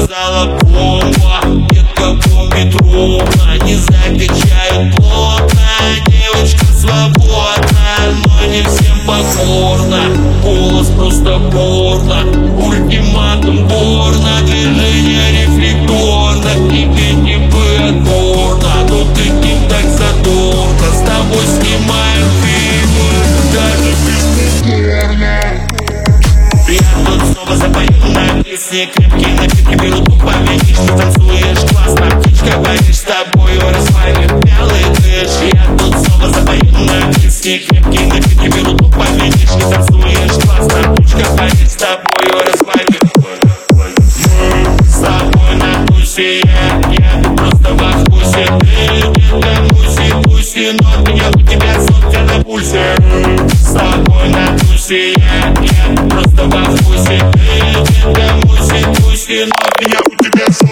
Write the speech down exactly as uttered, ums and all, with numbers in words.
сказала бомба. Детка помнит ровно, не закачают плотно. Девочка свободна, но не всем покорна. Голос просто порно, ультиматум борно. Движение рефлекторно, тебе не бы отборно. Но ты не так задорно, с тобой снимаем фильмы, даже бесспорно. Я тут снова запою на песне, крепкие напитки берут тупо, видишь, ты танцуешь классно. Птичка, боишь, с тобою расслабит белый дышь. Я тут снова запою на песне, крепкие напитки берут тупо, видишь, ты танцуешь классно. Птичка, боишь, с тобою расслабит. Мы с тобой на тусе, я, я просто в вкусе. Ты где-то муси, пуси, но меня у тебя сотка на пульсе. С тобой на тусе, я, я просто в вкусе. Ты где-то муси, пуси, но меня у тебя сотка.